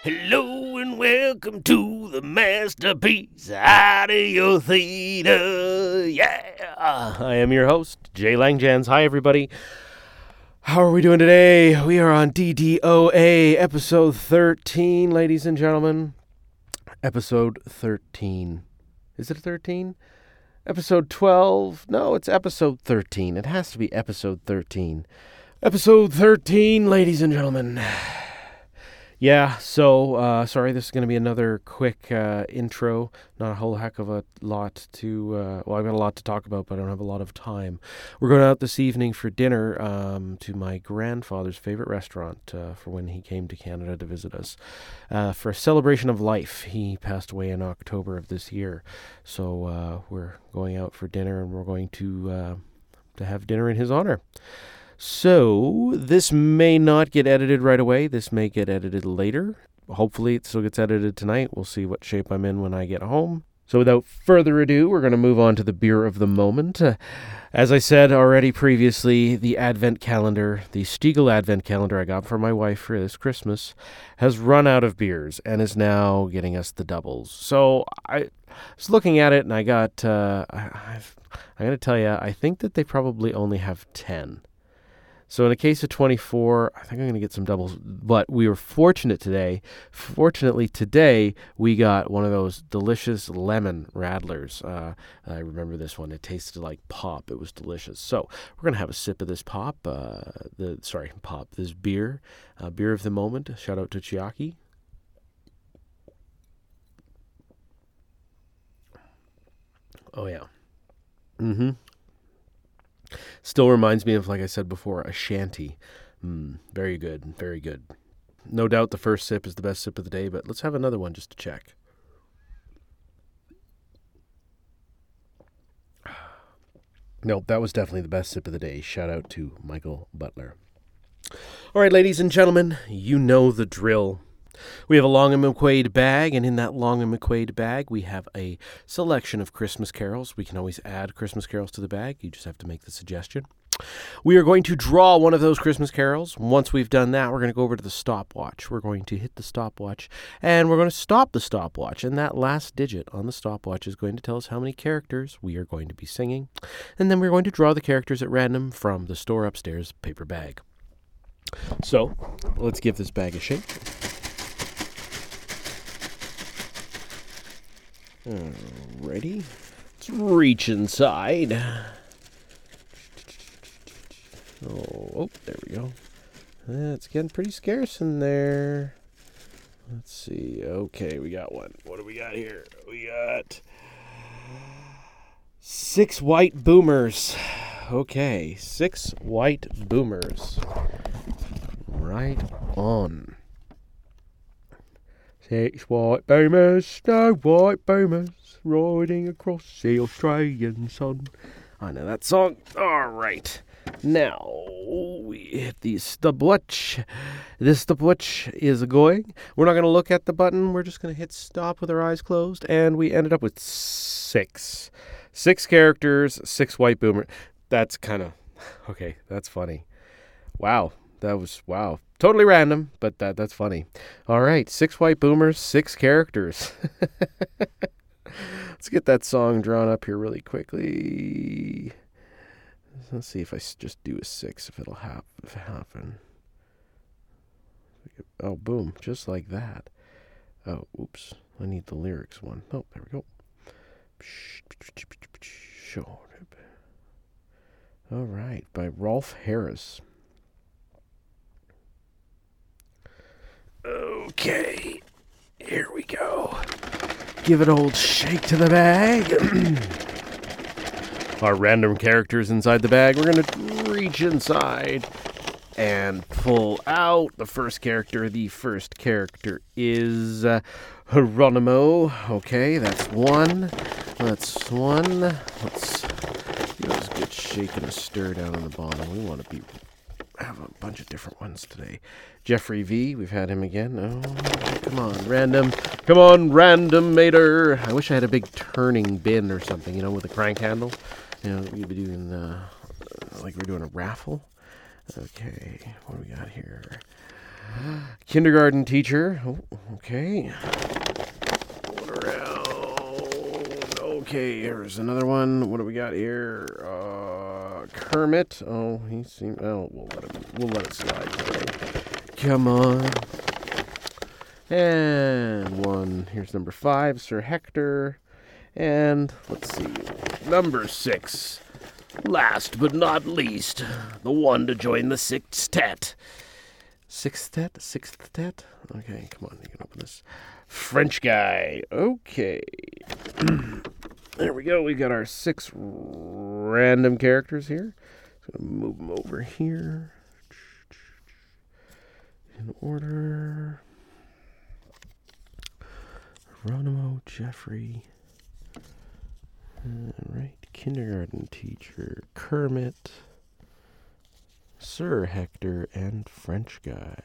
Hello and welcome to the Masterpiece Audio Theater. Yeah, I am your host, Jay Langjans. Hi, everybody. How are we doing today? We are on DDOA, episode 13, ladies and gentlemen. Episode 13. Is it 13? Episode 12? No, it's episode 13. It has to be episode 13. Episode 13, ladies and gentlemen. Yeah, so, sorry, this is going to be another quick intro. Not a whole heck of a lot to, I've got a lot to talk about, but I don't have a lot of time. We're going out this evening for dinner to my grandfather's favorite restaurant for when he came to Canada to visit us for a celebration of life. He passed away in October of this year, so we're going out for dinner, and we're going to have dinner in his honor. So, this may not get edited right away. This may get edited later. Hopefully, it still gets edited tonight. We'll see what shape I'm in when I get home. So, without further ado, we're going to move on to the beer of the moment. As I said already previously, the Advent calendar, the Stiegl Advent calendar I got for my wife for this Christmas, has run out of beers and is now getting us the doubles. So, I was looking at it and I got, I'm going to tell you, I think that they probably only have 10. So in a case of 24, I think I'm going to get some doubles. But we were fortunate today. Fortunately today, we got one of those delicious lemon radlers. I remember this one. It tasted like pop. It was delicious. So we're going to have a sip of this pop. This beer. Beer of the moment. Shout out to Chiaki. Oh, yeah. Mm-hmm. Still reminds me of, like I said before, a shanty. Very good, very good. No doubt the first sip is the best sip of the day, but let's have another one just to check. No, that was definitely the best sip of the day. Shout out to Michael Butler. All right, ladies and gentlemen, you know the drill. We have a Long and McQuaid bag, and in that Long and McQuaid bag, we have a selection of Christmas carols. We can always add Christmas carols to the bag. You just have to make the suggestion. We are going to draw one of those Christmas carols. Once we've done that, we're going to go over to the stopwatch. We're going to hit the stopwatch, and we're going to stop the stopwatch. And that last digit on the stopwatch is going to tell us how many characters we are going to be singing. And then we're going to draw the characters at random from the store upstairs paper bag. So, let's give this bag a shake. Alrighty, let's reach inside. Oh, there we go. It's getting pretty scarce in there. Let's see. Okay, we got one. What do we got here? We got 6 white boomers. Okay, 6 white boomers. Right on. 6 white boomers, snow white boomers, riding across the Australian sun. I know that song. All right. Now, we hit the stopwatch. This stopwatch is going. We're not going to look at the button. We're just going to hit stop with our eyes closed. And we ended up with 6. 6 characters, 6 white boomers. That's kind of... Okay, that's funny. Wow. Wow. Totally random, but that's funny. All right, 6 white boomers, 6 characters. Let's get that song drawn up here really quickly. Let's see if I just do a 6, if it'll happen. Oh, boom, just like that. Oh, oops, I need the lyrics one. Oh, there we go. All right, by Rolf Harris. Okay, here we go. Give it an old shake to the bag. Our random characters inside the bag. We're going to reach inside and pull out the first character. The first character is Hieronymo. Okay, that's one. Let's give us a good shake and a stir down on the bottom. We want to have a bunch of different ones today. Jeffrey V, we've had him again. Oh, come on, random mater. I wish I had a big turning bin or something, with a crank handle. We'd be doing, like we're doing a raffle. Okay, what do we got here? Kindergarten teacher. Oh, okay. Going around. Okay, here's another one. What do we got here? Kermit. Oh, he seemed. Oh, we'll let it slide today. Come on. And one. Here's number 5, Sir Hector. And let's see, number 6. Last but not least, the one to join the sextet. Sixth tet? Okay, come on, you can open this. French guy. Okay. There we go. We got our 6 random characters here. So I'm going to move them over here. In order. Geronimo, Jeffrey. Right. Kindergarten teacher, Kermit. Sir Hector, and French guy.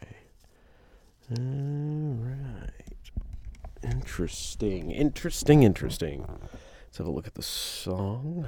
Alright. Interesting. Let's have a look at the song.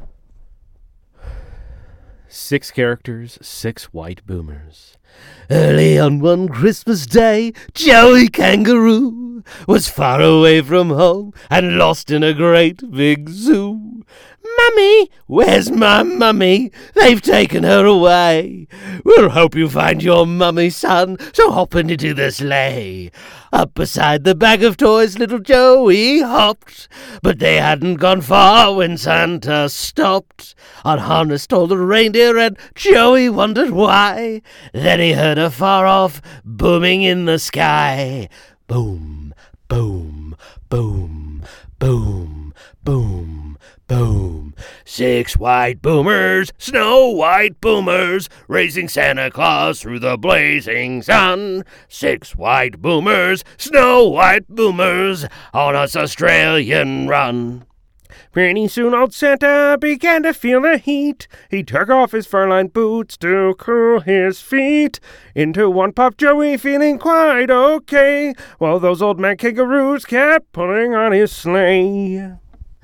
6 characters, 6 white boomers. Early on one Christmas day, Joey Kangaroo was far away from home and lost in a great big zoo. Mummy, where's my mummy? They've taken her away. We'll hope you find your mummy, son, so hop into the sleigh. Up beside the bag of toys, little Joey hopped, but they hadn't gone far when Santa stopped. Unharnessed all the reindeer, and Joey wondered why. Then he heard a far-off booming in the sky. Boom, boom, boom, boom, boom, boom. 6 white boomers, snow white boomers, racing Santa Claus through the blazing sun. 6 white boomers, snow white boomers, on us Australian run. Pretty soon old Santa began to feel the heat. He took off his fur-lined boots to cool his feet. Into one popped Joey, feeling quite okay, while those old man kangaroos kept pulling on his sleigh.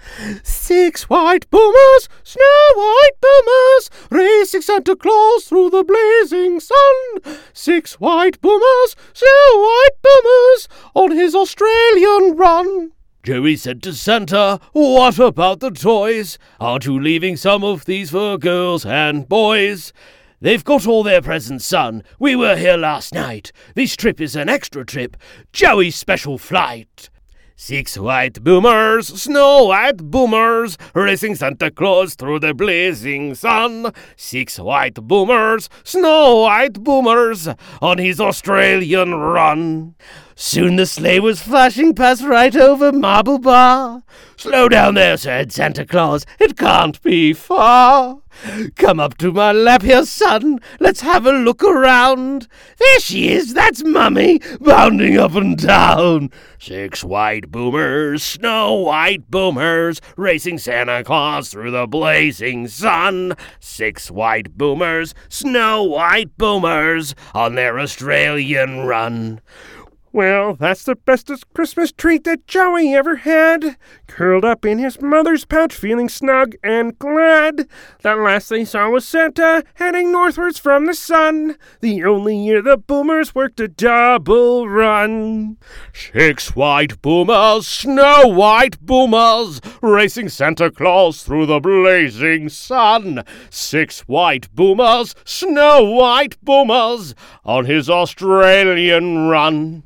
6 white boomers, snow white boomers, racing Santa Claus through the blazing sun. 6 white boomers, snow white boomers, on his Australian run. Joey said to Santa, "What about the toys? Aren't you leaving some of these for girls and boys?" "They've got all their presents, son. We were here last night. This trip is an extra trip, Joey's special flight." 6 white boomers, snow white boomers, racing Santa Claus through the blazing sun. 6 white boomers, snow white boomers, on his Australian run. Soon the sleigh was flashing past right over Marble Bar. "Slow down there," said Santa Claus, "it can't be far. Come up to my lap here, son, let's have a look around. There she is, that's Mummy, bounding up and down." 6 white boomers, snow white boomers, racing Santa Claus through the blazing sun. 6 white boomers, snow white boomers, on their Australian run. Well, that's the bestest Christmas treat that Joey ever had. Curled up in his mother's pouch, feeling snug and glad. The last they saw was Santa, heading northwards from the sun. The only year the boomers worked a double run. 6 white boomers, snow white boomers, racing Santa Claus through the blazing sun. 6 white boomers, snow white boomers, on his Australian run.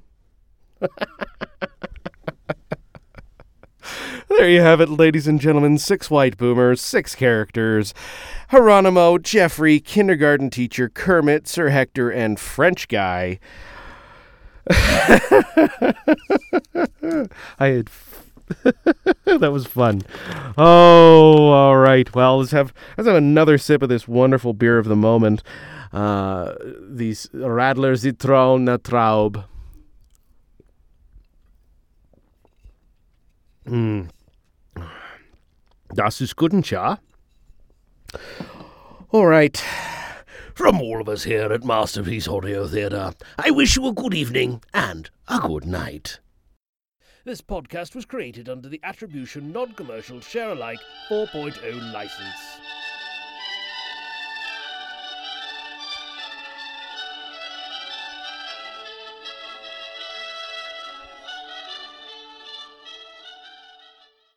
There you have it, ladies and gentlemen. 6 white boomers, 6 characters. Geronimo, Jeffrey, kindergarten teacher, Kermit, Sir Hector, and French guy. That was fun. Oh, all right. Well, let's have another sip of this wonderful beer of the moment. These Radler Zitrone Traub. Das ist guten, ja? All right. From all of us here at Masterpiece Audio Theatre, I wish you a good evening and a good night. This podcast was created under the Attribution Non-Commercial Share-alike 4.0 license.